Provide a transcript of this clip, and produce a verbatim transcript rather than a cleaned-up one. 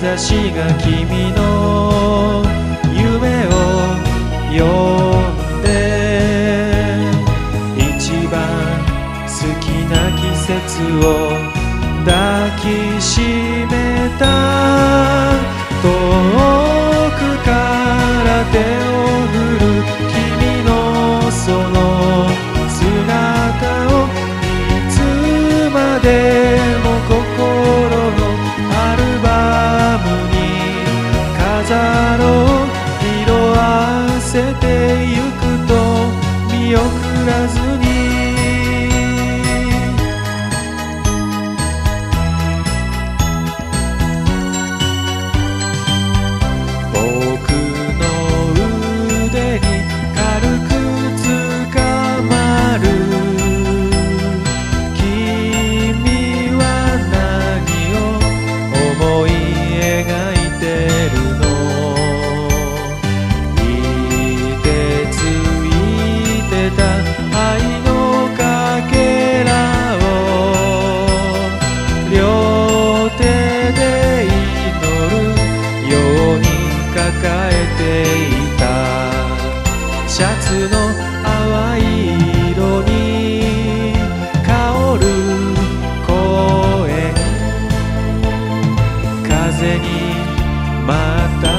差しが君の夢を呼んで、一番好きな季節を抱きしめた。遠くから手を振る君のその姿を、いつまでも心のアルバムに飾ろう。色あせてゆくと見送らずに、僕の腕に軽くつかまる。君は何を思い描いてるの。いてついてた愛のかけらを両手で祈るように抱えていた。シャツの淡い色に香る公園、風にまた